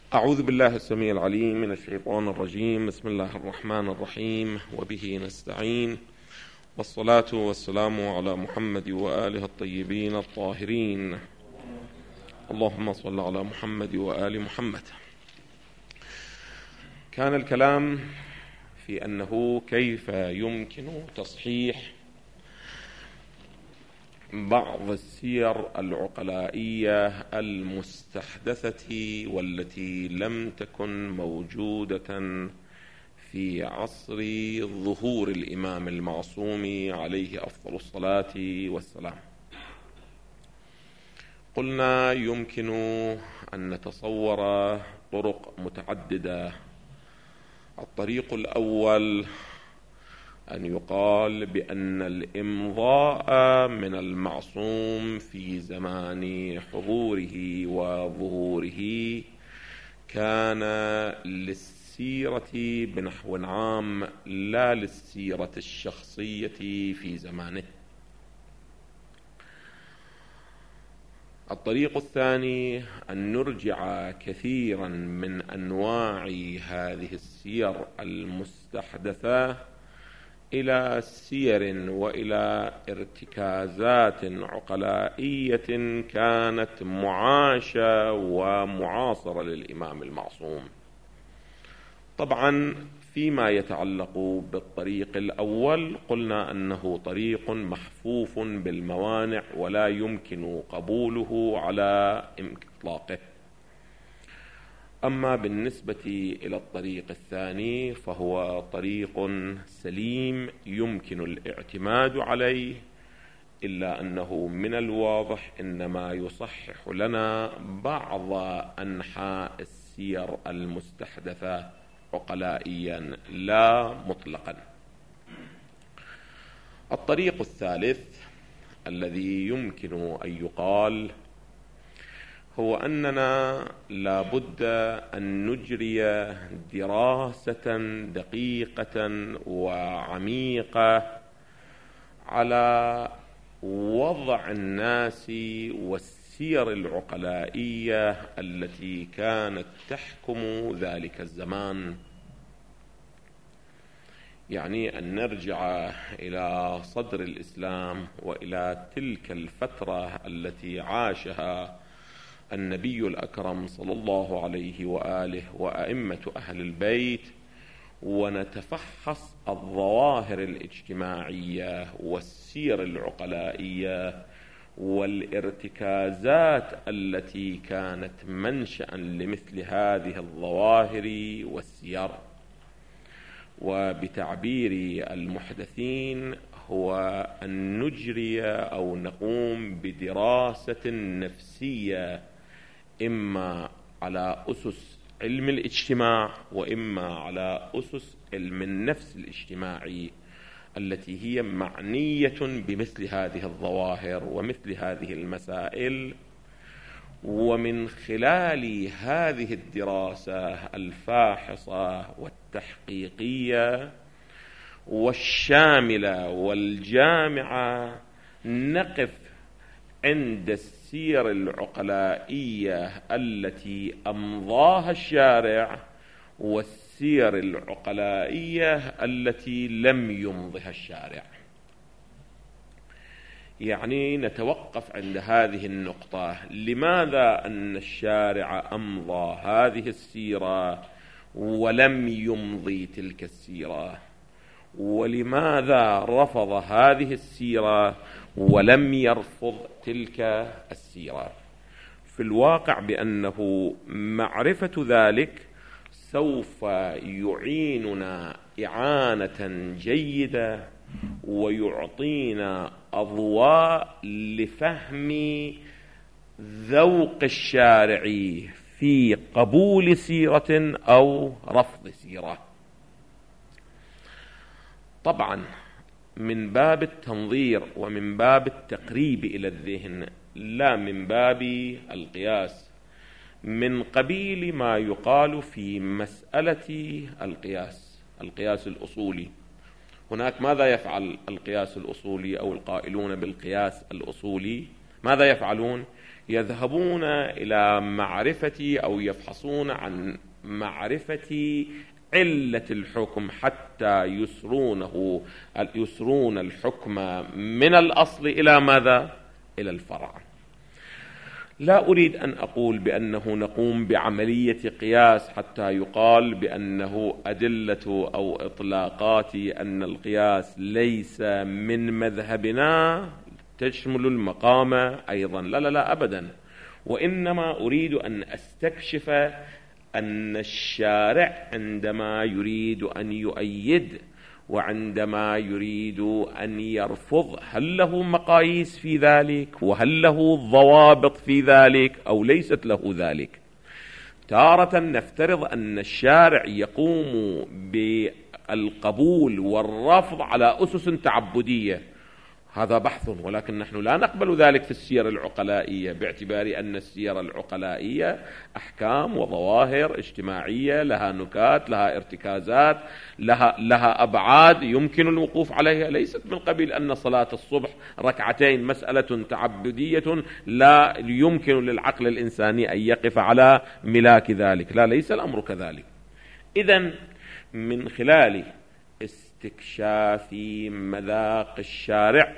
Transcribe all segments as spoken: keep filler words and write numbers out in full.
أعوذ بالله السميع العليم من الشيطان الرجيم. بسم الله الرحمن الرحيم، وبه نستعين، والصلاة والسلام على محمد وآله الطيبين الطاهرين. اللهم صل على محمد وآل محمد. كان الكلام في أنه كيف يمكن تصحيح بعض السير العقلائية المستحدثة والتي لم تكن موجودة في عصر ظهور الإمام المعصوم عليه أفضل الصلاة والسلام. قلنا يمكن أن نتصور طرق متعددة. الطريق الأول أن يقال بأن الإمضاء من المعصوم في زمان حضوره وظهوره كان للسيرة بنحو عام، لا للسيرة الشخصية في زمانه. الطريق الثاني أن نرجع كثيرا من أنواع هذه السير المستحدثة إلى سير وإلى ارتكازات عقلائية كانت معاشة ومعاصرة للإمام المعصوم. طبعا فيما يتعلق بالطريق الأول قلنا أنه طريق محفوف بالموانع ولا يمكن قبوله على إطلاقه. أما بالنسبة إلى الطريق الثاني فهو طريق سليم يمكن الاعتماد عليه، إلا أنه من الواضح إنما يصحح لنا بعض أنحاء السير المستحدثة عقلائيا لا مطلقا. الطريق الثالث الذي يمكن أن يقال هو أننا لا بد أن نجري دراسة دقيقة وعميقة على وضع الناس والسير العقلائية التي كانت تحكم ذلك الزمان. يعني أن نرجع إلى صدر الإسلام وإلى تلك الفترة التي عاشها النبي الأكرم صلى الله عليه وآله وأئمة أهل البيت، ونتفحص الظواهر الاجتماعية والسير العقلائية والارتكازات التي كانت منشأ لمثل هذه الظواهر والسير. وبتعبير المحدثين هو أن نجري أو نقوم بدراسة نفسية، إما على أسس علم الاجتماع وإما على أسس علم النفس الاجتماعي التي هي معنية بمثل هذه الظواهر ومثل هذه المسائل. ومن خلال هذه الدراسة الفاحصة والتحقيقية والشاملة والجامعة نقف عند السير العقلائية التي أمضاها الشارع والسير العقلائية التي لم يمضها الشارع. يعني نتوقف عند هذه النقطة: لماذا أن الشارع أمضى هذه السيرة ولم يمضي تلك السيرة؟ ولماذا رفض هذه السيرة ولم يرفض تلك السيرة؟ في الواقع بأنه معرفة ذلك سوف يعيننا إعانة جيدة ويعطينا أضواء لفهم ذوق الشارع في قبول سيرة أو رفض سيرة. طبعا من باب التنظير ومن باب التقريب إلى الذهن، لا من باب القياس، من قبيل ما يقال في مسألة القياس القياس الأصولي. هناك ماذا يفعل القياس الأصولي أو القائلون بالقياس الأصولي؟ ماذا يفعلون؟ يذهبون إلى معرفة أو يفحصون عن معرفة علة الحكم حتى يسرونه يسرون الحكم من الأصل إلى ماذا؟ إلى الفرع. لا أريد أن أقول بأنه نقوم بعملية قياس حتى يقال بأنه أدلة أو إطلاقات أن القياس ليس من مذهبنا تشمل المقام أيضا، لا لا لا أبدا، وإنما أريد أن أستكشف أن الشارع عندما يريد أن يؤيد وعندما يريد أن يرفض هل له مقاييس في ذلك وهل له ضوابط في ذلك أو ليست له ذلك. تارة نفترض أن الشارع يقوم بالقبول والرفض على أسس تعبدية، هذا بحث، ولكن نحن لا نقبل ذلك في السير العقلائية، باعتبار أن السير العقلائية أحكام وظواهر اجتماعية لها نكات، لها ارتكازات، لها, لها أبعاد يمكن الوقوف عليها، ليست من قبيل أن صلاة الصبح ركعتين مسألة تعبدية لا يمكن للعقل الإنساني أن يقف على ملاك ذلك، لا، ليس الأمر كذلك. إذن من خلال استكشاف مذاق الشارع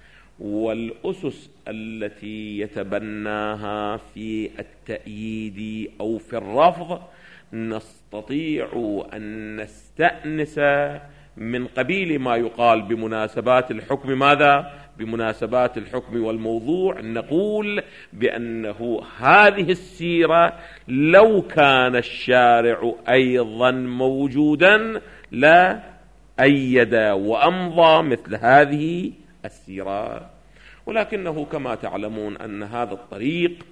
والأسس التي يتبناها في التأييد أو في الرفض نستطيع أن نستأنس من قبيل ما يقال بمناسبات الحكم. ماذا؟ بمناسبات الحكم والموضوع نقول بأنه هذه السيرة لو كان الشارع أيضا موجودا لا أيد وأمضى مثل هذه السيرة، ولكنه كما تعلمون أن هذا الطريق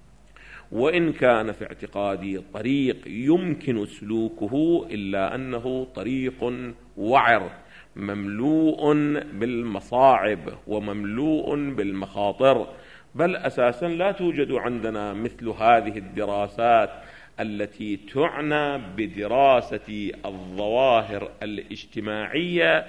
وإن كان في اعتقادي طريق يمكن سلوكه إلا أنه طريق وعر مملوء بالمصاعب ومملوء بالمخاطر، بل أساسا لا توجد عندنا مثل هذه الدراسات التي تعنى بدراسة الظواهر الاجتماعية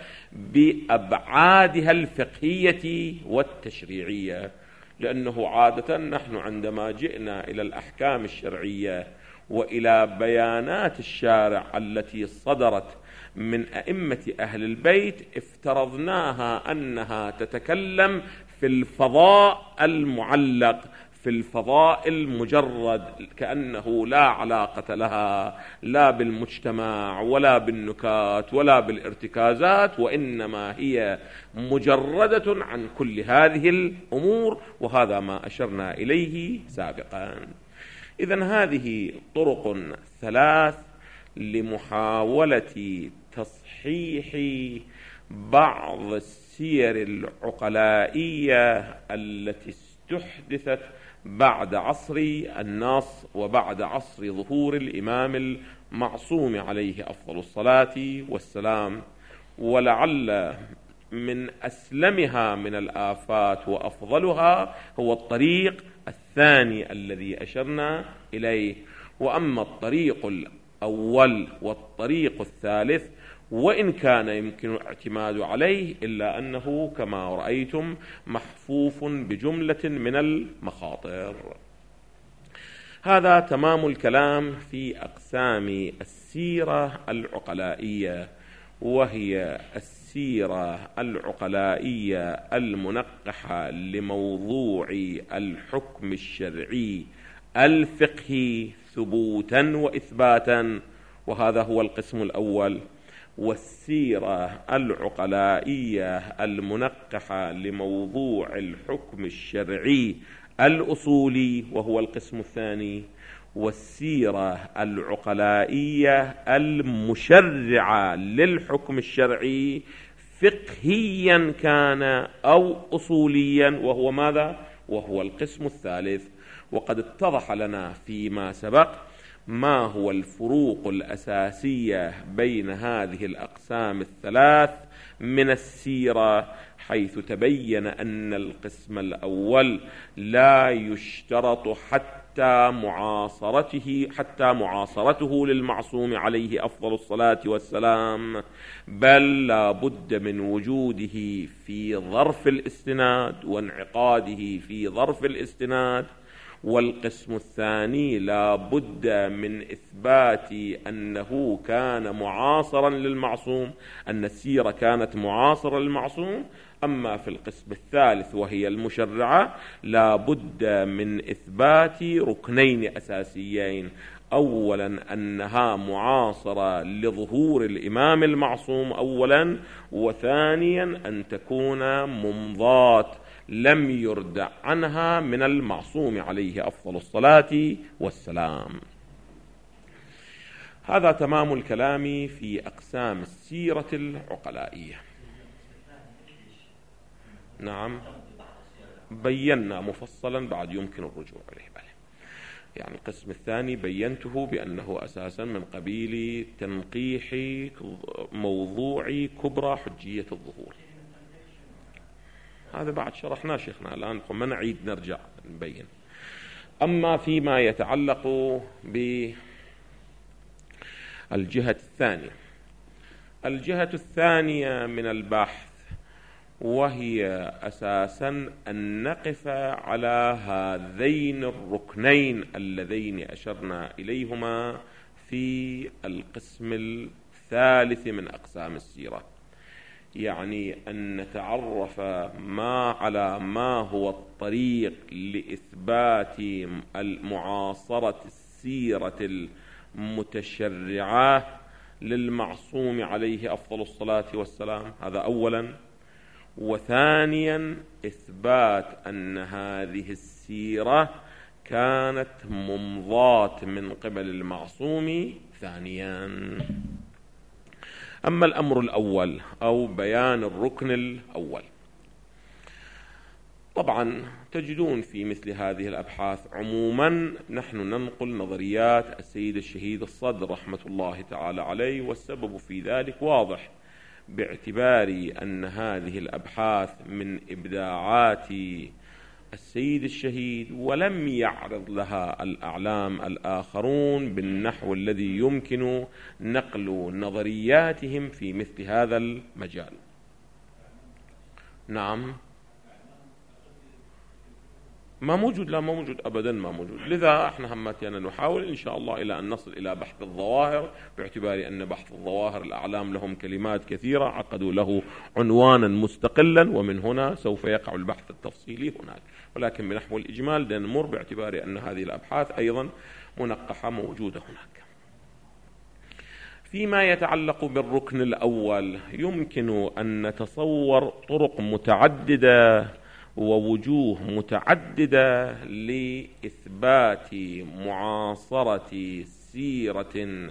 بأبعادها الفقهية والتشريعية، لأنه عادة نحن عندما جئنا إلى الأحكام الشرعية وإلى بيانات الشارع التي صدرت من أئمة أهل البيت افترضناها أنها تتكلم في الفضاء المعلق، في الفضاء المجرد، كأنه لا علاقة لها لا بالمجتمع ولا بالنكات ولا بالارتكازات، وإنما هي مجردة عن كل هذه الأمور، وهذا ما أشرنا إليه سابقا. إذن هذه طرق ثلاث لمحاولة تصحيح بعض السير العقلائية التي استحدثت بعد عصر النص وبعد عصر ظهور الإمام المعصوم عليه أفضل الصلاة والسلام. ولعل من أسلمها من الآفات وأفضلها هو الطريق الثاني الذي أشرنا إليه. وأما الطريق الأول والطريق الثالث وإن كان يمكن الاعتماد عليه إلا أنه كما رأيتم محفوف بجملة من المخاطر. هذا تمام الكلام في أقسام السيرة العقلائية، وهي السيرة العقلائية المنقحة لموضوع الحكم الشرعي الفقهي ثبوتا وإثباتا، وهذا هو القسم الأول. والسيرة العقلائية المنقحة لموضوع الحكم الشرعي الأصولي، وهو القسم الثاني. والسيرة العقلائية المشرعة للحكم الشرعي فقهيا كان أو أصوليا، وهو ماذا؟ وهو القسم الثالث. وقد اتضح لنا فيما سبق ما هو الفروق الأساسية بين هذه الأقسام الثلاث من السيرة، حيث تبين أن القسم الأول لا يشترط حتى حتى معاصرته حتى معاصرته للمعصوم عليه أفضل الصلاة والسلام، بل لا بد من وجوده في ظرف الاستناد وانعقاده في ظرف الاستناد. والقسم الثاني لا بد من إثبات أنه كان معاصرا للمعصوم، أن السيرة كانت معاصرة للمعصوم. أما في القسم الثالث وهي المشرعة لا بد من إثبات ركنين أساسيين: أولا أنها معاصرة لظهور الإمام المعصوم أولا، وثانيا أن تكون ممضاة لم يردع عنها من المعصوم عليه أفضل الصلاة والسلام. هذا تمام الكلام في أقسام السيرة العقلائية. نعم، بينا مفصلا، بعد يمكن الرجوع إليه. يعني القسم الثاني بينته بأنه أساسا من قبيل تنقيح موضوع كبرى حجية الظهور. هذا بعد شرحناه شيخنا الآن، ما نعيد نرجع نبين. أما فيما يتعلق بالجهة الثانية، الجهة الثانية من البحث وهي أساسا أن نقف على هذين الركنين اللذين أشرنا إليهما في القسم الثالث من أقسام السيرة، يعني أن نتعرف ما على ما هو الطريق لإثبات المعاصرة السيرة المتشرعة للمعصوم عليه أفضل الصلاة والسلام، هذا أولا. وثانيا إثبات أن هذه السيرة كانت ممضاة من قبل المعصوم ثانيا. أما الأمر الأول أو بيان الركن الأول، طبعا تجدون في مثل هذه الأبحاث عموما نحن ننقل نظريات السيد الشهيد الصدر رحمة الله تعالى عليه، والسبب في ذلك واضح، باعتبار أن هذه الأبحاث من إبداعات السيد الشهيد، ولم يعرض لها الأعلام الآخرون بالنحو الذي يمكن نقل نظرياتهم في مثل هذا المجال. نعم، ما موجود، لا ما موجود أبدا، ما موجود. لذا احنا همتنا نحاول إن شاء الله إلى أن نصل إلى بحث الظواهر، باعتبار أن بحث الظواهر الأعلام لهم كلمات كثيرة عقدوا له عنوانا مستقلا، ومن هنا سوف يقع البحث التفصيلي هناك، ولكن بنحو الإجمال نمر باعتبار أن هذه الأبحاث أيضا منقحة موجودة هناك. فيما يتعلق بالركن الأول يمكن أن نتصور طرق متعددة ووجوه متعددة لإثبات معاصرة سيرة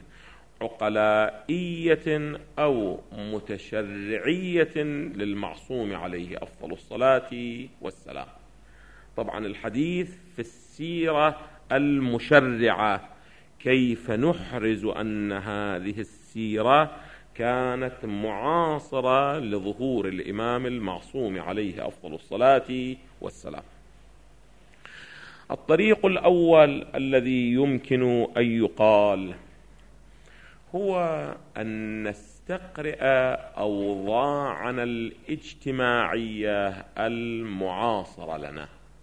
عقلائية أو متشرعية للمعصوم عليه أفضل الصلاة والسلام. طبعا الحديث في السيرة المشرعة، كيف نحرز أن هذه السيرة كانت معاصرة لظهور الإمام المعصوم عليه أفضل الصلاة والسلام. الطريق الأول الذي يمكن أن يقال هو أن نستقرئ أوضاعنا الاجتماعية المعاصرة لنا،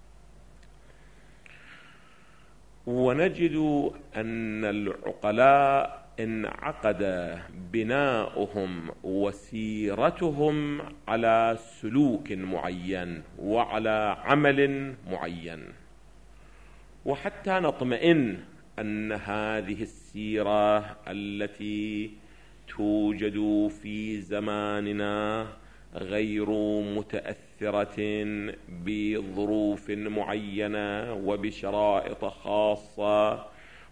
ونجد أن العقلاء انعقد بناؤهم وسيرتهم على سلوك معين وعلى عمل معين، وحتى نطمئن أن هذه السيرة التي توجد في زماننا غير متأثرة بظروف معينة وبشرائط خاصة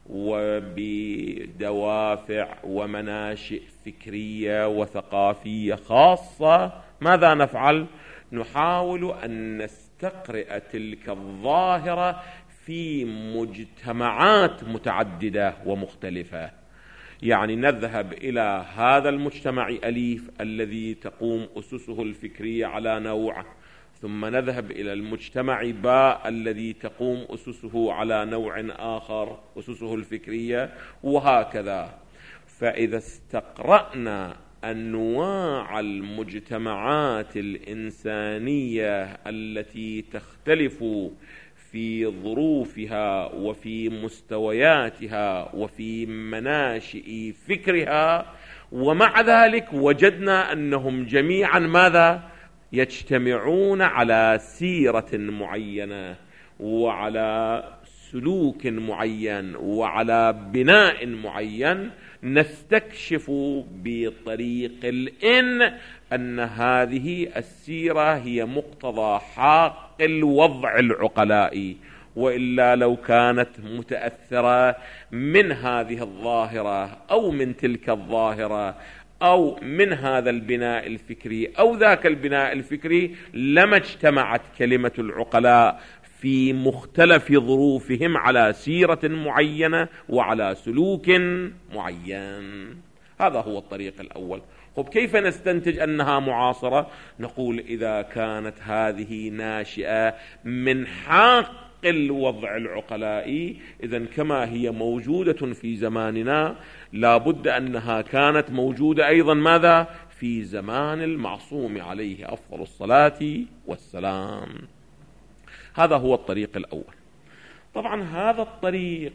وبدوافع ومناشئ فكرية وثقافية خاصة، ماذا نفعل؟ نحاول أن نستقرئ تلك الظاهرة في مجتمعات متعددة ومختلفة. يعني نذهب إلى هذا المجتمع أليف الذي تقوم أسسه الفكرية على نوع، ثم نذهب إلى المجتمع باء الذي تقوم أسسه على نوع آخر، أسسه الفكرية، وهكذا. فإذا استقرأنا أنواع المجتمعات الإنسانية التي تختلف في ظروفها وفي مستوياتها وفي مناشئ فكرها، ومع ذلك وجدنا أنهم جميعا ماذا؟ يجتمعون على سيرة معينة وعلى سلوك معين وعلى بناء معين، نستكشف بطريق الإن أن هذه السيرة هي مقتضى حق الوضع العقلائي، وإلا لو كانت متأثرة من هذه الظاهرة أو من تلك الظاهرة أو من هذا البناء الفكري أو ذاك البناء الفكري، لما اجتمعت كلمة العقلاء في مختلف ظروفهم على سيرة معينة وعلى سلوك معين. هذا هو الطريق الأول. طب كيف نستنتج أنها معاصرة؟ نقول إذا كانت هذه ناشئة من حق الوضع العقلائي، إذن كما هي موجودة في زماننا لابد أنها كانت موجودة أيضا ماذا؟ في زمان المعصوم عليه أفضل الصلاة والسلام. هذا هو الطريق الأول. طبعا هذا الطريق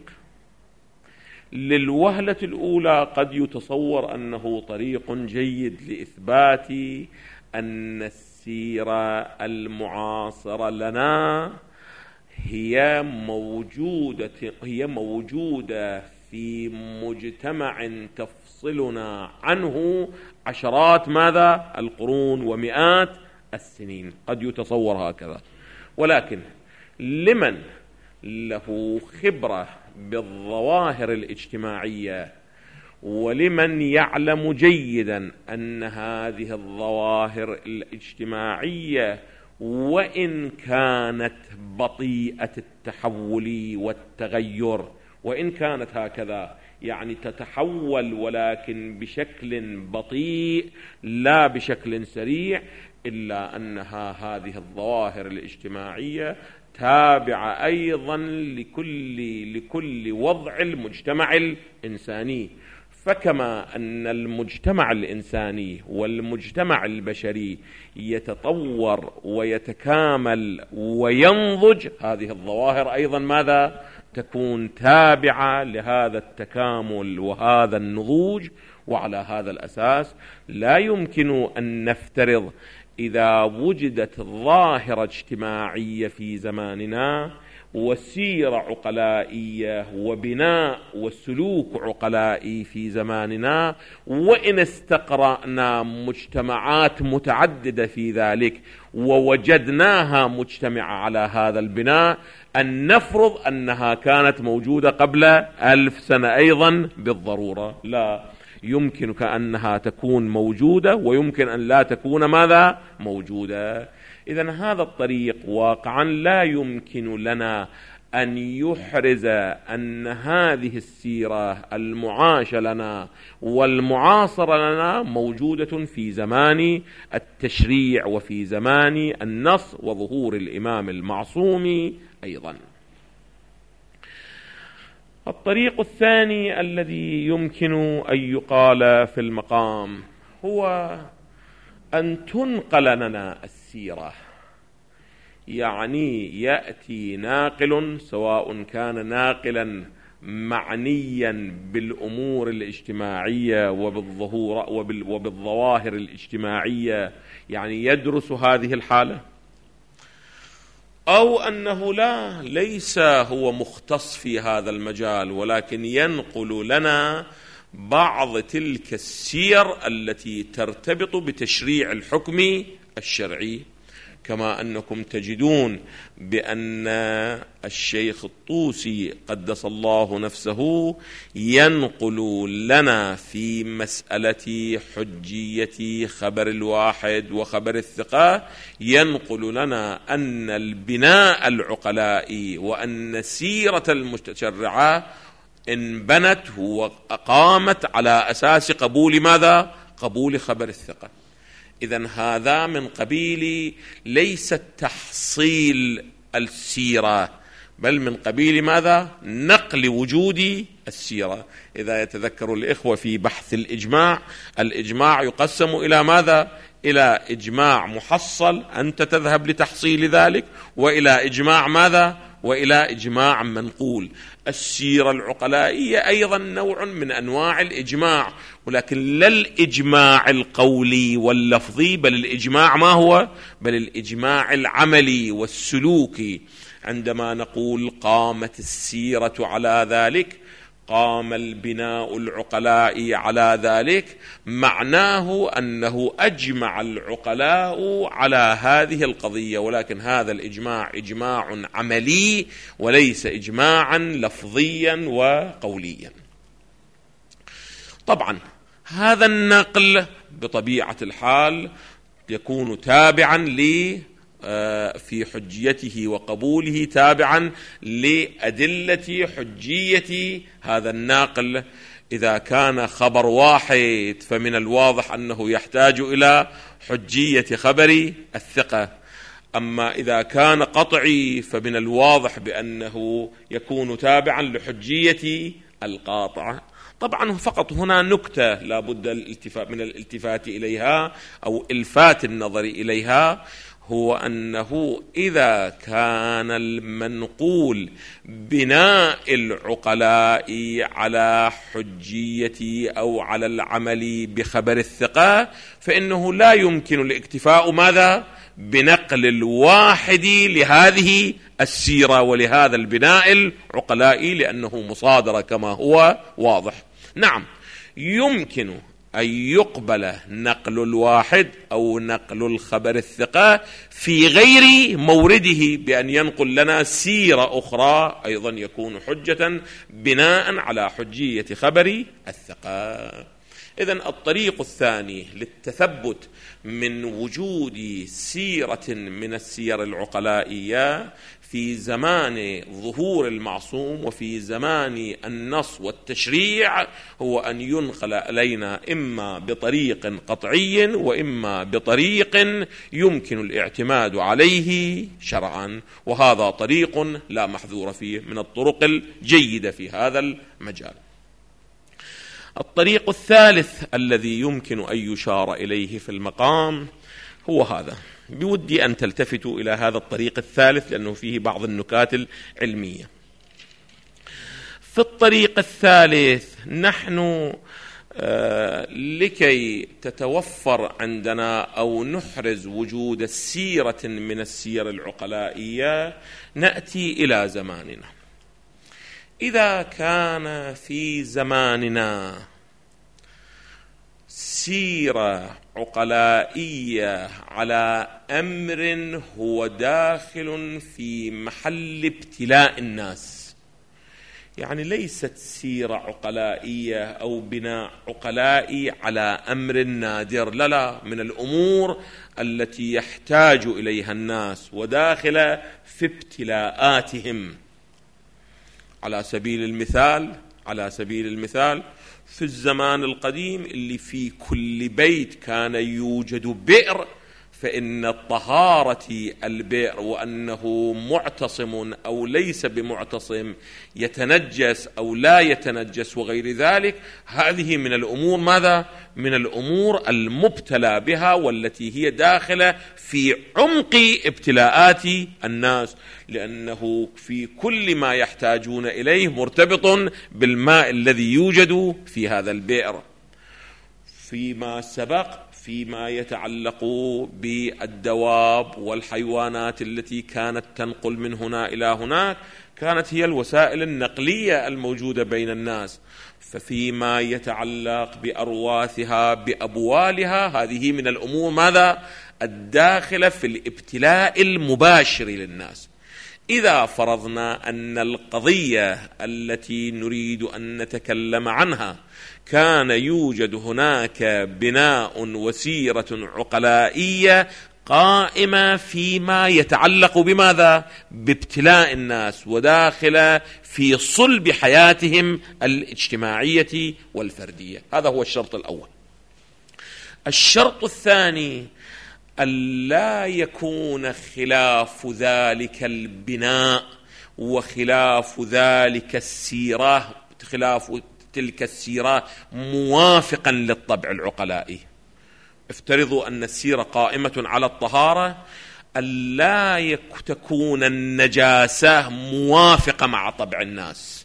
للوهلة الأولى قد يتصور أنه طريق جيد لإثبات أن السيرة المعاصرة لنا هي موجودة هي موجودة في مجتمع تفصلنا عنه عشرات ماذا؟ القرون ومئات السنين. قد يتصور هكذا، ولكن لمن له خبرة بالظواهر الاجتماعية ولمن يعلم جيدا أن هذه الظواهر الاجتماعية وإن كانت بطيئة التحول والتغير، وإن كانت هكذا يعني تتحول ولكن بشكل بطيء لا بشكل سريع، إلا أنها هذه الظواهر الاجتماعية تابعة أيضا لكل لكل وضع المجتمع الإنساني. فكما أن المجتمع الإنساني والمجتمع البشري يتطور ويتكامل وينضج، هذه الظواهر أيضا ماذا؟ تكون تابعة لهذا التكامل وهذا النضوج. وعلى هذا الأساس لا يمكن أن نفترض إذا وجدت ظاهرة اجتماعية في زماننا وسيرة عقلائية وبناء وسلوك عقلائي في زماننا، وإن استقرأنا مجتمعات متعددة في ذلك ووجدناها مجتمعة على هذا البناء، أن نفرض أنها كانت موجودة قبل ألف سنة أيضا بالضرورة. لا، يمكن أنها تكون موجودة ويمكن أن لا تكون ماذا؟ موجودة. إذن هذا الطريق واقعا لا يمكن لنا أن يحرز أن هذه السيرة المعاشة لنا والمعاصرة لنا موجودة في زمان التشريع وفي زمان النص وظهور الإمام المعصوم أيضا. الطريق الثاني الذي يمكن أن يقال في المقام هو أن تنقل لنا السيرة، يعني يأتي ناقل سواء كان ناقلا معنيا بالأمور الاجتماعية وبالظهور وبالظواهر الاجتماعية، يعني يدرس هذه الحالة، أو أنه لا ليس هو مختص في هذا المجال ولكن ينقل لنا بعض تلك السير التي ترتبط بتشريع الحكم الشرعي. كما أنكم تجدون بأن الشيخ الطوسي قدس الله نفسه ينقل لنا في مسألة حجية خبر الواحد وخبر الثقة، ينقل لنا أن البناء العقلائي وأن سيرة المتشرعة انبنت وقامت على أساس قبول ماذا؟ قبول خبر الثقة. إذن هذا من قبيل ليس تحصيل السيرة، بل من قبيل ماذا؟ نقل وجود السيرة. إذا يتذكر الإخوة في بحث الإجماع، الإجماع يقسم إلى ماذا؟ إلى إجماع محصل أنت تذهب لتحصيل ذلك، وإلى إجماع ماذا؟ وإلى إجماع منقول. السيرة العقلائية أيضا نوع من أنواع الإجماع، ولكن لا الإجماع القولي واللفظي، بل الإجماع ما هو؟ بل الإجماع العملي والسلوكي. عندما نقول قامت السيرة على ذلك، قام البناء العقلائي على ذلك، معناه أنه أجمع العقلاء على هذه القضية، ولكن هذا الإجماع إجماع عملي وليس إجماعا لفظيا وقوليا. طبعا هذا النقل بطبيعة الحال يكون تابعا ل في حجيته وقبوله، تابعا لأدلة حجية هذا الناقل. إذا كان خبر واحد فمن الواضح أنه يحتاج إلى حجية خبر الثقة، أما إذا كان قطعي فمن الواضح بأنه يكون تابعا لحجية القاطع. طبعا فقط هنا نكتة لا بد من الالتفات إليها أو إلفات النظر إليها، هو أنه إذا كان المنقول بناء العقلاء على حجية أو على العمل بخبر الثقة، فإنه لا يمكن الاكتفاء ماذا؟ بنقل الواحد لهذه السيرة ولهذا البناء العقلائي، لأنه مصادرة كما هو واضح. نعم، يمكن أن يقبل نقل الواحد أو نقل الخبر الثقة في غير مورده، بأن ينقل لنا سيرة أخرى أيضا يكون حجة بناء على حجية خبر الثقة. إذن الطريق الثاني للتثبت من وجود سيرة من السير العقلائية في زمان ظهور المعصوم وفي زمان النص والتشريع هو أن ينقل إلينا إما بطريق قطعي وإما بطريق يمكن الاعتماد عليه شرعا، وهذا طريق لا محذور فيه من الطرق الجيدة في هذا المجال. الطريق الثالث الذي يمكن أن يشار إليه في المقام هو هذا. بودي أن تلتفتوا إلى هذا الطريق الثالث لأنه فيه بعض النكات العلمية. في الطريق الثالث نحن آه لكي تتوفر عندنا أو نحرز وجود السيرة من السير العقلائية نأتي إلى زماننا. إذا كان في زماننا سيرة عقلائية على أمر هو داخل في محل ابتلاء الناس، يعني ليست سيرة عقلائية أو بناء عقلائي على أمر نادر، لا لا، من الأمور التي يحتاج إليها الناس وداخل في ابتلاءاتهم. على سبيل المثال على سبيل المثال في الزمان القديم اللي في كل بيت كان يوجد بئر، فإن طهارة البئر وأنه معتصم أو ليس بمعتصم، يتنجس أو لا يتنجس وغير ذلك، هذه من الأمور ماذا؟ من الأمور المبتلى بها والتي هي داخلة في عمق ابتلاءات الناس، لأنه في كل ما يحتاجون إليه مرتبط بالماء الذي يوجد في هذا البئر. فيما سبق فيما يتعلق بالدواب والحيوانات التي كانت تنقل من هنا إلى هناك، كانت هي الوسائل النقلية الموجودة بين الناس. ففيما يتعلق بأرواثها بأبوالها، هذه من الأمور ماذا؟ الداخلة في الابتلاء المباشر للناس. إذا فرضنا أن القضية التي نريد أن نتكلم عنها كان يوجد هناك بناء وسيرة عقلائية قائمة فيما يتعلق بماذا؟ بابتلاء الناس وداخل في صلب حياتهم الاجتماعية والفردية، هذا هو الشرط الأول. الشرط الثاني ألا يكون خلاف ذلك البناء وخلاف ذلك السيرة، خلاف تلك السيرة موافقا للطبع العقلائي. افترضوا أن السيرة قائمة على الطهارة، ألا تكون النجاسة موافقة مع طبع الناس،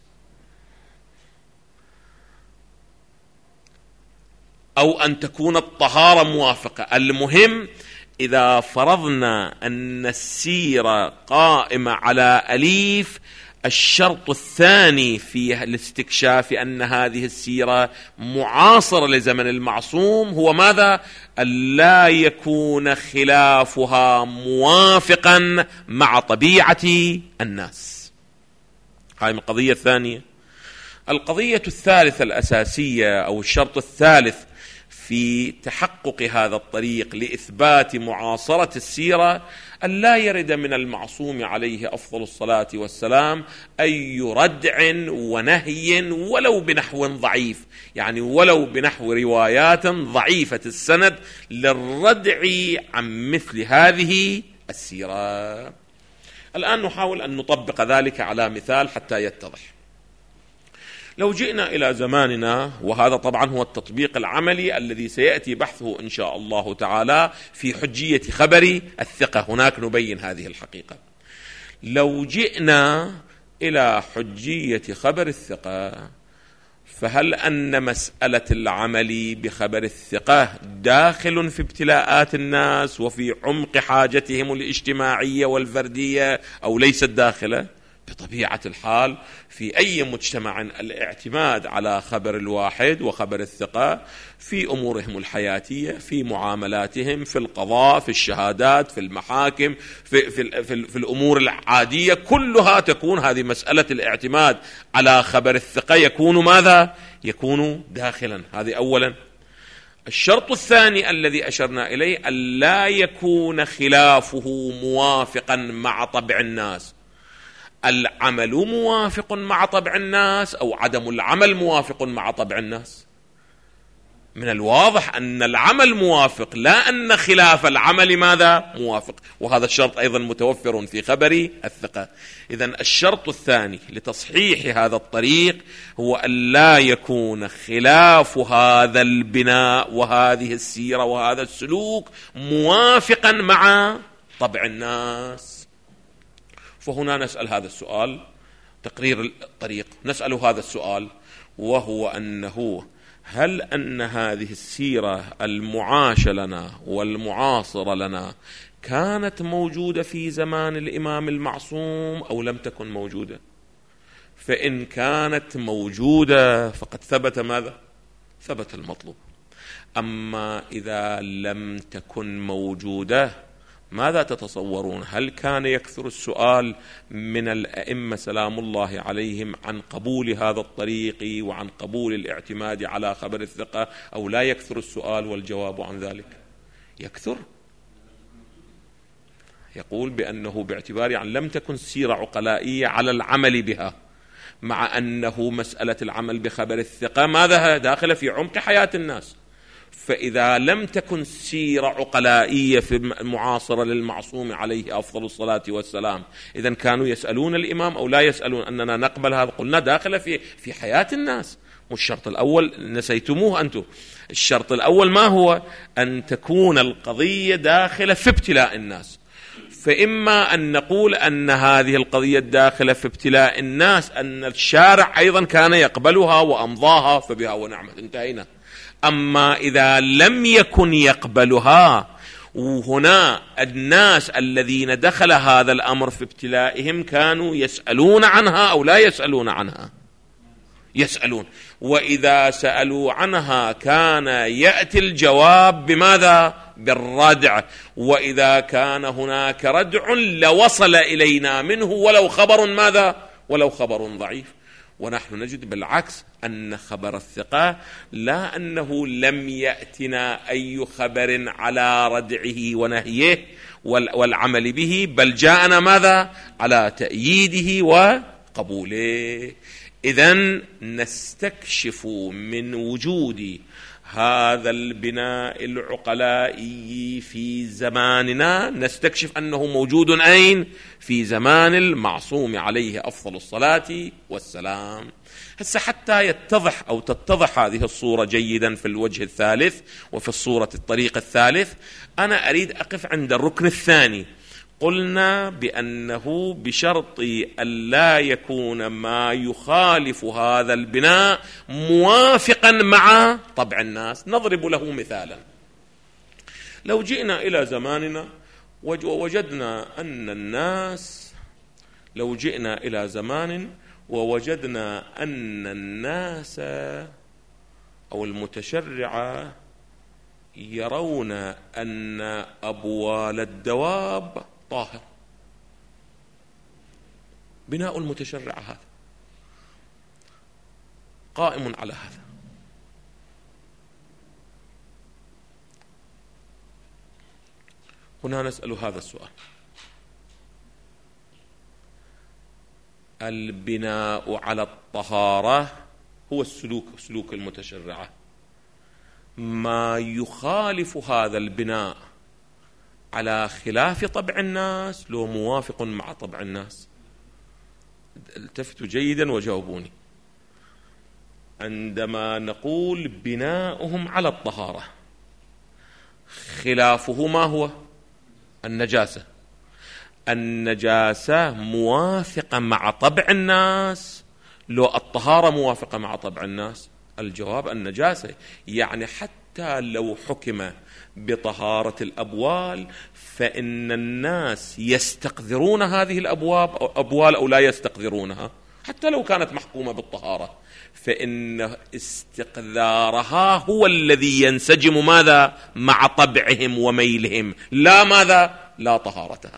أو أن تكون الطهارة موافقة. المهم إذا فرضنا أن السيرة قائمة على أليف، الشرط الثاني في الاستكشاف أن هذه السيرة معاصرة لزمن المعصوم هو ماذا؟ ألا يكون خلافها موافقا مع طبيعة الناس. هذه القضية الثانية. القضية الثالثة الأساسية أو الشرط الثالث في تحقق هذا الطريق لإثبات معاصرة السيرة أن لا يرد من المعصوم عليه أفضل الصلاة والسلام أي ردع ونهي ولو بنحو ضعيف، يعني ولو بنحو روايات ضعيفة السند للردع عن مثل هذه السيرة. الآن نحاول أن نطبق ذلك على مثال حتى يتضح. لو جئنا إلى زماننا، وهذا طبعا هو التطبيق العملي الذي سيأتي بحثه إن شاء الله تعالى في حجية خبر الثقة، هناك نبين هذه الحقيقة. لو جئنا إلى حجية خبر الثقة، فهل أن مسألة العمل بخبر الثقة داخل في ابتلاءات الناس وفي عمق حاجتهم الاجتماعية والفردية أو ليست داخلة؟ بطبيعة الحال في أي مجتمع الاعتماد على خبر الواحد وخبر الثقة في أمورهم الحياتية، في معاملاتهم، في القضاء، في الشهادات، في المحاكم، في, في, في, في الأمور العادية كلها تكون هذه مسألة الاعتماد على خبر الثقة يكون ماذا؟ يكون داخلا. هذه أولا. الشرط الثاني الذي أشرنا إليه أن لا يكون خلافه موافقا مع طبع الناس. العمل موافق مع طبع الناس أو عدم العمل موافق مع طبع الناس؟ من الواضح أن العمل موافق، لا أن خلاف العمل ماذا؟ موافق. وهذا الشرط أيضا متوفر في خبر الثقة. إذن الشرط الثاني لتصحيح هذا الطريق هو أن لا يكون خلاف هذا البناء وهذه السيرة وهذا السلوك موافقا مع طبع الناس. فهنا نسأل هذا السؤال، تقرير الطريق، نسأل هذا السؤال، وهو أنه هل أن هذه السيرة المعاشة لنا والمعاصرة لنا كانت موجودة في زمان الإمام المعصوم أو لم تكن موجودة؟ فإن كانت موجودة فقد ثبت ماذا؟ ثبت المطلوب. أما إذا لم تكن موجودة ماذا تتصورون؟ هل كان يكثر السؤال من الأئمة سلام الله عليهم عن قبول هذا الطريق وعن قبول الاعتماد على خبر الثقة، أو لا يكثر السؤال والجواب عن ذلك؟ يكثر. يقول بأنه باعتبار أن لم تكن سيرة عقلائية على العمل بها، مع أنه مسألة العمل بخبر الثقة ماذا؟ داخل في عمق حياة الناس. فإذا لم تكن سيرة عقلائية في المعاصرة للمعصوم عليه أفضل الصلاة والسلام، إذن كانوا يسألون الإمام أو لا يسألون؟ أننا نقبل هذا، قلنا داخل في في حياة الناس. والشرط الأول نسيتموه أنتم. الشرط الأول ما هو؟ أن تكون القضية داخلة في ابتلاء الناس. فإما أن نقول أن هذه القضية الداخلة في ابتلاء الناس أن الشارع أيضا كان يقبلها وأمضاها فبها ونعمة، انتهينا. أما إذا لم يكن يقبلها، وهنا الناس الذين دخل هذا الأمر في ابتلائهم كانوا يسألون عنها أو لا يسألون عنها؟ يسألون. وإذا سألوا عنها كان يأتي الجواب بماذا؟ بالردع. وإذا كان هناك ردع لوصل إلينا منه ولو خبر ماذا؟ ولو خبر ضعيف. ونحن نجد بالعكس أن خبر الثقة لا أنه لم يأتنا أي خبر على ردعه ونهيه والعمل به، بل جاءنا ماذا؟ على تأييده وقبوله. إذن نستكشف من وجود هذا البناء العقلائي في زماننا نستكشف أنه موجود أين؟ في زمان المعصوم عليه أفضل الصلاة والسلام. هسه حتى يتضح أو تتضح هذه الصورة جيدا في الوجه الثالث وفي الصورة الطريق الثالث، أنا أريد أقف عند الركن الثاني. قلنا بأنه بشرط أن لا يكون ما يخالف هذا البناء موافقا مع طبع الناس. نضرب له مثالا. لو جئنا إلى زماننا ووجدنا أن الناس لو جئنا إلى زمان ووجدنا أن الناس أو المتشرعة يرون أن أبوال الدواب طاهر، بناء المتشرع هذا قائم على هذا. هنا نسأل هذا السؤال: البناء على الطهارة هو السلوك سلوك المتشرعة، ما يخالف هذا البناء على خلاف طبع الناس لو موافق مع طبع الناس؟ التفتوا جيدا وجاوبوني. عندما نقول بناؤهم على الطهارة، خلافه ما هو؟ النجاسة. النجاسة موافقة مع طبع الناس لو الطهارة موافقة مع طبع الناس؟ الجواب النجاسة. يعني حتى لو حكم بطهارة الأبوال فإن الناس يستقذرون هذه الأبواب أو أبوال أو لا يستقذرونها، حتى لو كانت محكومة بالطهارة، فإن استقذارها هو الذي ينسجم ماذا؟ مع طبعهم وميلهم، لا ماذا؟ لا طهارتها.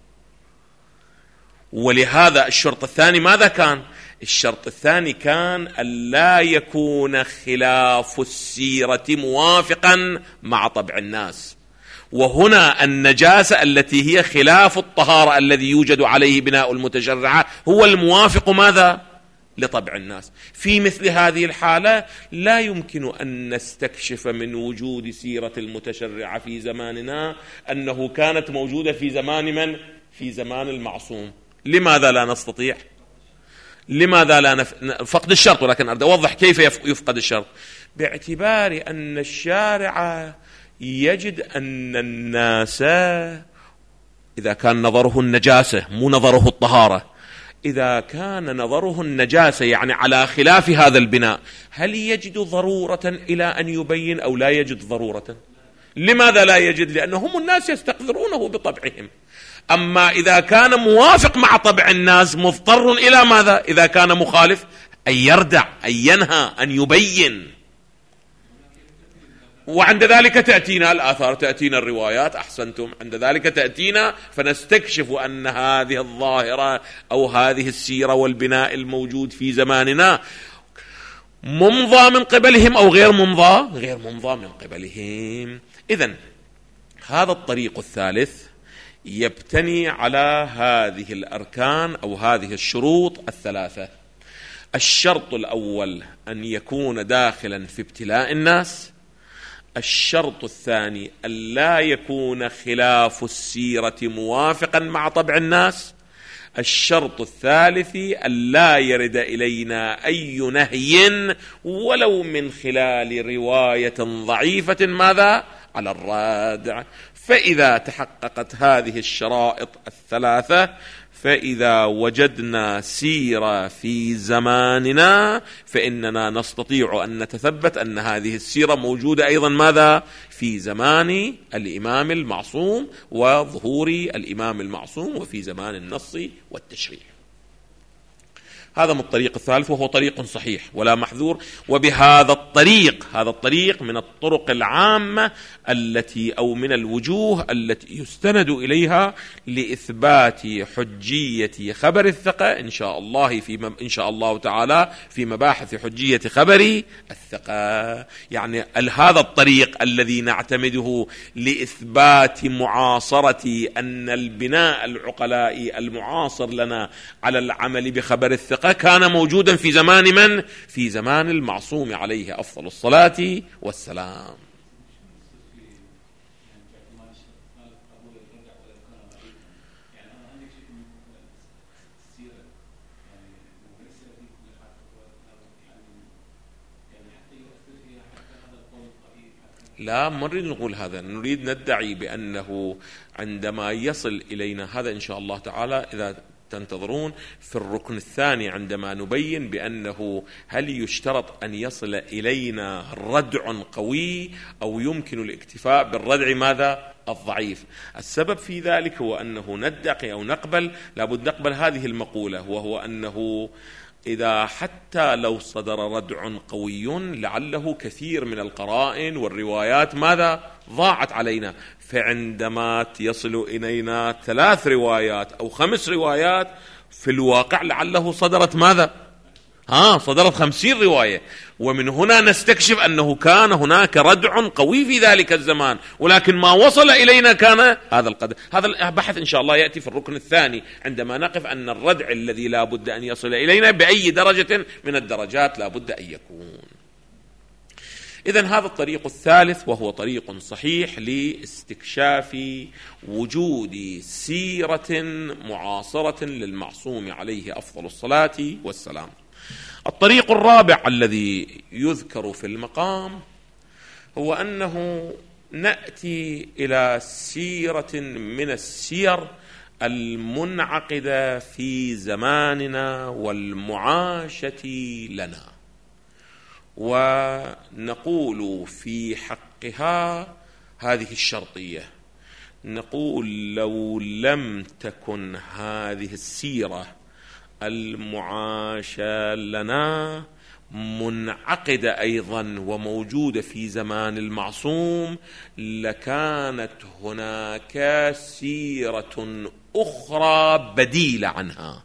ولهذا الشرط الثاني ماذا كان؟ الشرط الثاني كان ألا يكون خلاف السيرة موافقا مع طبع الناس. وهنا النجاسة التي هي خلاف الطهارة الذي يوجد عليه بناء المتشرعة هو الموافق ماذا؟ لطبع الناس. في مثل هذه الحالة لا يمكن أن نستكشف من وجود سيرة المتشرعة في زماننا أنه كانت موجودة في زمان من؟ في زمان المعصوم. لماذا لا نستطيع؟ لماذا لا نف... فقد الشرط، ولكن أريد أوضح كيف يفقد الشرط. باعتبار أن الشارع يجد أن الناس إذا كان نظره النجاسة مو نظره الطهارة، إذا كان نظره النجاسة يعني على خلاف هذا البناء، هل يجد ضرورة إلى أن يبين أو لا يجد ضرورة؟ لماذا لا يجد؟ لأنهم الناس يستقذرونه بطبعهم. أما إذا كان موافق مع طبع الناس مضطر إلى ماذا؟ إذا كان مخالف أن يردع، أن ينهى، أن يبين. وعند ذلك تأتينا الآثار، تأتينا الروايات. أحسنتم، عند ذلك تأتينا فنستكشف أن هذه الظاهرة أو هذه السيرة والبناء الموجود في زماننا ممضى من قبلهم أو غير ممضى؟ غير ممضى من قبلهم. إذن هذا الطريق الثالث يبتني على هذه الأركان أو هذه الشروط الثلاثة. الشرط الأول أن يكون داخلا في ابتلاء الناس. الشرط الثاني أن لا يكون خلاف السيرة موافقا مع طبع الناس. الشرط الثالث أن لا يرد إلينا أي نهي ولو من خلال رواية ضعيفة ماذا؟ على الرادع. فإذا تحققت هذه الشرائط الثلاثة، فإذا وجدنا سيرة في زماننا فإننا نستطيع أن نتثبت أن هذه السيرة موجودة أيضا ماذا؟ في زمان الإمام المعصوم وظهور الإمام المعصوم وفي زمان النص والتشريع. هذا من الطريق الثالث وهو طريق صحيح ولا محذور. وبهذا الطريق، هذا الطريق من الطرق العامة التي أو من الوجوه التي يستند إليها لإثبات حجية خبر الثقة إن شاء الله في إن شاء الله تعالى في مباحث حجية خبر الثقة. يعني هذا الطريق الذي نعتمده لإثبات معاصرة أن البناء العقلائي المعاصر لنا على العمل بخبر الثقة الزندقة كان موجودا في زمان من؟ في زمان المعصوم عليه أفضل الصلاة والسلام. لا، ما نريد نقول هذا، نريد ندعي بأنه عندما يصل إلينا هذا إن شاء الله تعالى، إذا تنتظرون في الركن الثاني عندما نبين بأنه هل يشترط أن يصل إلينا ردع قوي أو يمكن الاكتفاء بالردع ماذا؟ الضعيف. السبب في ذلك هو أنه ندعي أو نقبل، لابد نقبل هذه المقولة، وهو أنه إذا حتى لو صدر ردع قوي لعله كثير من القرائن والروايات ماذا؟ ضاعت علينا. فعندما يصل إلينا ثلاث روايات أو خمس روايات في الواقع لعله صدرت ماذا؟ ها صدرت خمسين رواية، ومن هنا نستكشف أنه كان هناك ردع قوي في ذلك الزمان، ولكن ما وصل إلينا كان هذا القدر. هذا البحث إن شاء الله يأتي في الركن الثاني عندما نقف أن الردع الذي لا بد أن يصل إلينا بأي درجة من الدرجات لا بد أن يكون. إذن هذا الطريق الثالث، وهو طريق صحيح لاستكشاف وجود سيرة معاصرة للمعصوم عليه أفضل الصلاة والسلام. الطريق الرابع الذي يذكر في المقام هو أنه نأتي إلى سيرة من السير المنعقدة في زماننا والمعاشة لنا، ونقول في حقها هذه الشرطية، نقول لو لم تكن هذه السيرة المعاشة لنا منعقدة أيضا وموجودة في زمان المعصوم، لكانت هناك سيرة أخرى بديلة عنها،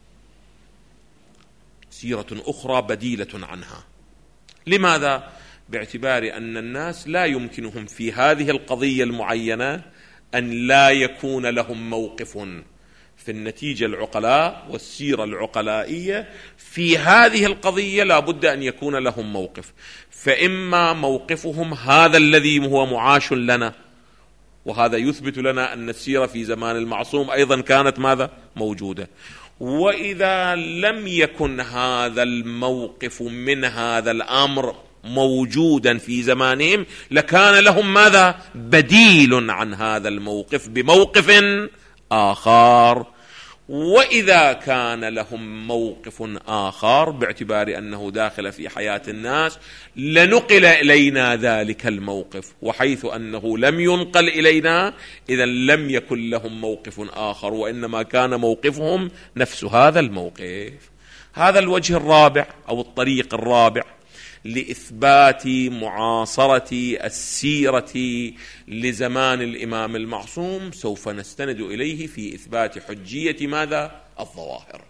سيرة أخرى بديلة عنها. لماذا؟ باعتبار أن الناس لا يمكنهم في هذه القضية المعينة أن لا يكون لهم موقف في النتيجة. العقلاء والسيرة العقلائية في هذه القضية لا بد أن يكون لهم موقف، فإما موقفهم هذا الذي هو معاش لنا، وهذا يثبت لنا أن السيرة في زمان المعصوم أيضا كانت ماذا؟ موجودة. وإذا لم يكن هذا الموقف من هذا الأمر موجودا في زمانهم لكان لهم ماذا؟ بديل عن هذا الموقف بموقف آخر. وإذا كان لهم موقف آخر باعتبار أنه داخل في حياة الناس لنقل إلينا ذلك الموقف، وحيث أنه لم ينقل إلينا إذا لم يكن لهم موقف آخر، وإنما كان موقفهم نفس هذا الموقف. هذا الوجه الرابع أو الطريق الرابع لإثبات معاصرة السيرة لزمان الإمام المعصوم سوف نستند إليه في إثبات حجية ماذا؟ الظواهر.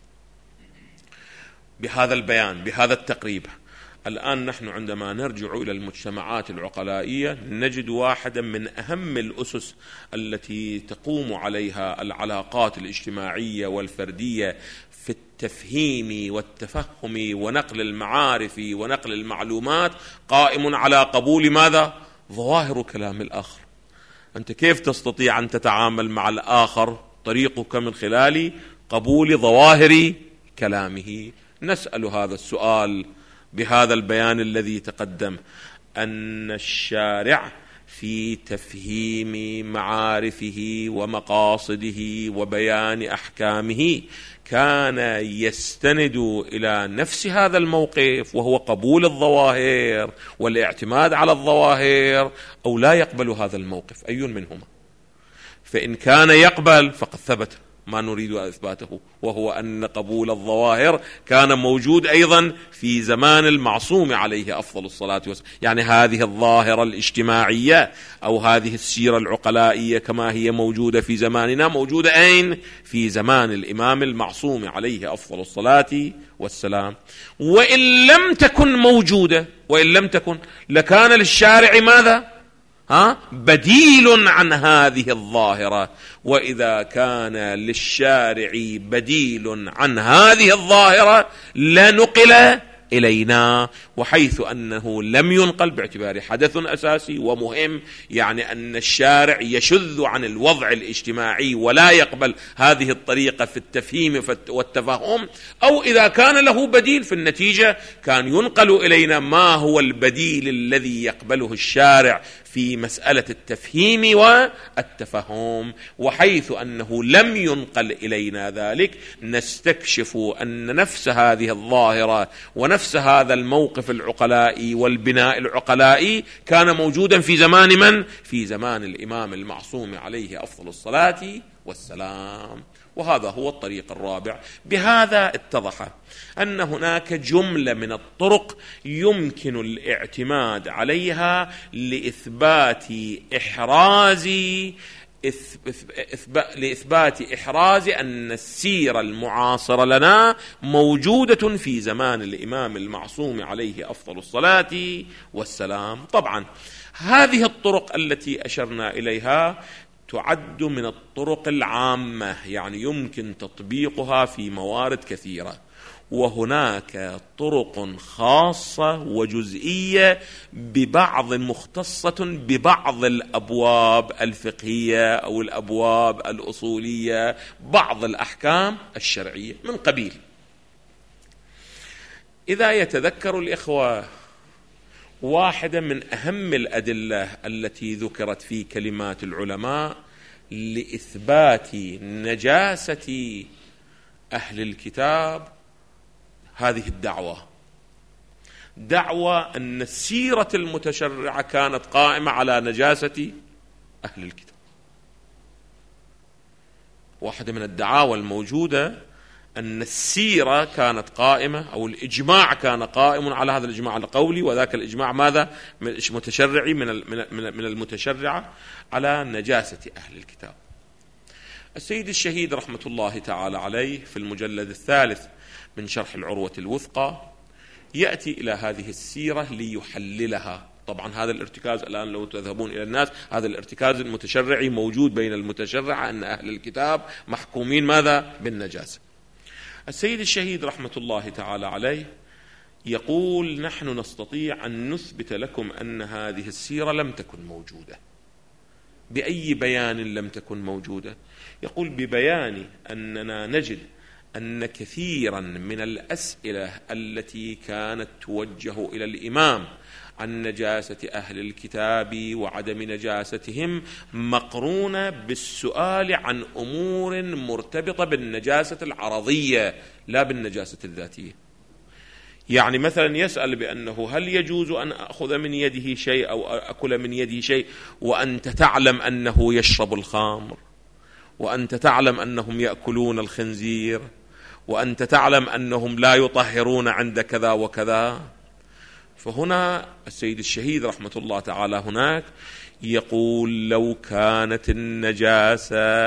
بهذا البيان، بهذا التقريب، الآن نحن عندما نرجع إلى المجتمعات العقلائية نجد واحدا من أهم الأسس التي تقوم عليها العلاقات الاجتماعية والفردية في التفهيم والتفهم ونقل المعارف ونقل المعلومات قائم على قبول ماذا؟ ظواهر كلام الآخر. أنت كيف تستطيع أن تتعامل مع الآخر؟ طريقك من خلال قبول ظواهر كلامه. نسأل هذا السؤال بهذا البيان الذي تقدم، أن الشارع في تفهيم معارفه ومقاصده وبيان أحكامه كان يستند إلى نفس هذا الموقف وهو قبول الظواهر والاعتماد على الظواهر، أو لا يقبل هذا الموقف؟ أي منهما؟ فإن كان يقبل فقد ثبت ما نريد إثباته، وهو أن قبول الظواهر كان موجود أيضا في زمان المعصوم عليه أفضل الصلاة والسلام. يعني هذه الظاهرة الاجتماعية أو هذه السيرة العقلائية كما هي موجودة في زماننا موجودة أين؟ في زمان الإمام المعصوم عليه أفضل الصلاة والسلام. وإن لم تكن موجودة، وإن لم تكن لكان للشارع ماذا؟ ها بديل عن هذه الظاهرة. وإذا كان للشارع بديل عن هذه الظاهرة لنقل إلينا، وحيث أنه لم ينقل باعتبار حدث أساسي ومهم، يعني أن الشارع يشذ عن الوضع الاجتماعي ولا يقبل هذه الطريقة في التفهيم والتفهم، أو إذا كان له بديل في النتيجة كان ينقل إلينا ما هو البديل الذي يقبله الشارع في مسألة التفهيم والتفهم. وحيث أنه لم ينقل إلينا ذلك نستكشف أن نفس هذه الظاهرة ونفس هذا الموقف العقلائي والبناء العقلائي كان موجودا في زمان من؟ في زمان الإمام المعصوم عليه أفضل الصلاة والسلام. وهذا هو الطريق الرابع. بهذا اتضح أن هناك جملة من الطرق يمكن الاعتماد عليها لإثبات إحراز لإثبات إحراز أن السيرة المعاصرة لنا موجودة في زمان الإمام المعصوم عليه أفضل الصلاة والسلام. طبعا هذه الطرق التي أشرنا إليها تعد من الطرق العامة، يعني يمكن تطبيقها في موارد كثيرة، وهناك طرق خاصة وجزئية ببعض مختصة ببعض الأبواب الفقهية أو الأبواب الأصولية، بعض الأحكام الشرعية من قبيل. إذا يتذكر الإخوة واحدة من أهم الأدلة التي ذكرت في كلمات العلماء لإثبات نجاسة أهل الكتاب هذه الدعوة، دعوة أن السيرة المتشرعة كانت قائمة على نجاسة أهل الكتاب. واحدة من الدعاوى الموجودة أن السيرة كانت قائمة أو الإجماع كان قائم على هذا الإجماع القولي، وذاك الإجماع ماذا؟ متشرعي من من المتشرعة على نجاسة أهل الكتاب. السيد الشهيد رحمة الله تعالى عليه في المجلد الثالث من شرح العروة الوثقى يأتي إلى هذه السيرة ليحللها. طبعا هذا الارتكاز الآن لو تذهبون إلى الناس، هذا الارتكاز المتشرعي موجود بين المتشرعة أن أهل الكتاب محكومين ماذا؟ بالنجاسة. السيد الشهيد رحمة الله تعالى عليه يقول: نحن نستطيع أن نثبت لكم أن هذه السيرة لم تكن موجودة. بأي بيان لم تكن موجودة؟ يقول: ببيان أننا نجد أن كثيرا من الأسئلة التي كانت توجه إلى الإمام عن نجاسة أهل الكتاب وعدم نجاستهم مقرونة بالسؤال عن أمور مرتبطة بالنجاسة العرضية لا بالنجاسة الذاتية. يعني مثلا يسأل بأنه هل يجوز أن أخذ من يده شيء أو أكل من يده شيء وأنت تعلم أنه يشرب الخمر، وأنت تعلم أنهم يأكلون الخنزير، وأنت تعلم أنهم لا يطهرون عند كذا وكذا. فهنا السيد الشهيد رحمة الله تعالى هناك يقول: لو كانت النجاسة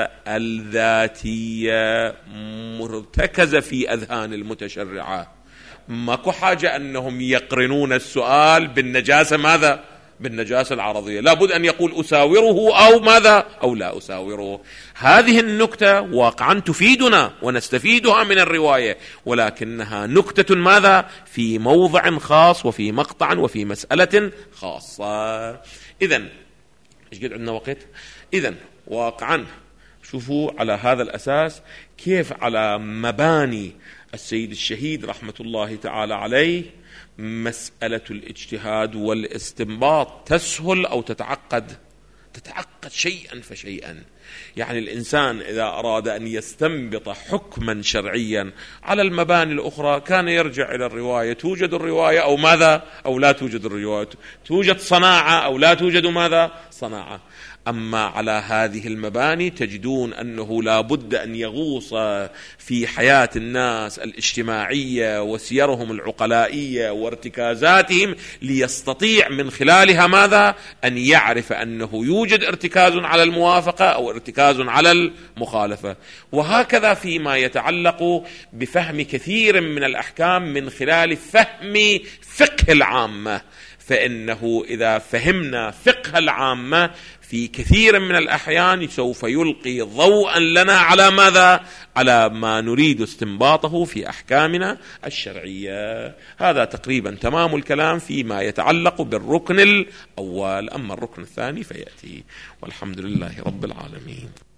الذاتية مرتكزة في أذهان المتشرعة ماكو حاجة أنهم يقرنون السؤال بالنجاسة ماذا؟ بالنجاسة العرضية. لابد أن يقول أساوره أو ماذا؟ أو لا أساوره. هذه النكتة واقعا تفيدنا ونستفيدها من الرواية، ولكنها نكتة ماذا؟ في موضع خاص وفي مقطع وفي مسألة خاصة. إذن إيش قد عندنا وقت؟ إذن واقعا شوفوا على هذا الأساس كيف على مباني السيد الشهيد رحمة الله تعالى عليه مسألة الاجتهاد والاستنباط تسهل أو تتعقد؟ تتعقد شيئا فشيئا. يعني الإنسان إذا أراد أن يستنبط حكما شرعيا على المباني الأخرى كان يرجع إلى الرواية، توجد الرواية أو ماذا؟ أو لا توجد الرواية، توجد صناعة أو لا توجد ماذا؟ صناعة. أما على هذه المباني تجدون أنه لا بد أن يغوص في حياة الناس الاجتماعية وسيرهم العقلائية وارتكازاتهم ليستطيع من خلالها ماذا؟ أن يعرف أنه يوجد ارتكاز على الموافقة أو ارتكاز على المخالفة. وهكذا فيما يتعلق بفهم كثير من الأحكام من خلال فهم فقه العامة، فإنه إذا فهمنا فقه العامة في كثير من الأحيان سوف يلقي ضوءا لنا على ماذا؟ على ما نريد استنباطه في أحكامنا الشرعية. هذا تقريبا تمام الكلام فيما يتعلق بالركن الأول. أما الركن الثاني فيأتي، والحمد لله رب العالمين.